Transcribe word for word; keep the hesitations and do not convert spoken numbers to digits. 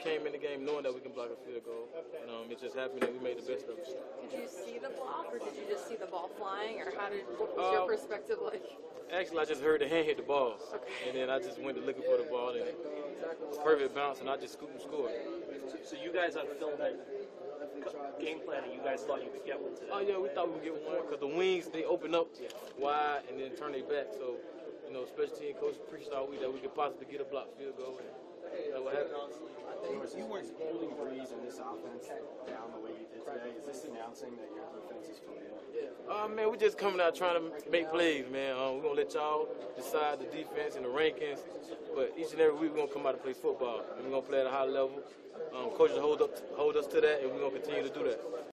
came in the game knowing that we can block a field goal, and um, it just happened that we made the best of it. Did you see the block, or did you just see the ball flying, or how did what was Uh, your perspective like? Actually, I just heard the hand hit the ball, Okay. and then I just went to looking for the ball, and perfect bounce, and I just scooped and scored. So you guys on film had game planning. You guys thought you could get one today. Oh yeah, we thought we could get one because the wings they open up wide and then turn their back. So, you know, special team coach appreciated all week that we could possibly get a block field goal, and that's what happened. You weren't holding Breeze on this offense down the way you did today. Is this announcing that your defense is for real? Uh, man, we just coming out trying to make plays, man. Um, we're going to let y'all decide the defense and the rankings. But each and every week, we're going to come out and play football. And we're going to play at a high level. Um, coaches hold, up, hold us to that, and we're going to continue to do that.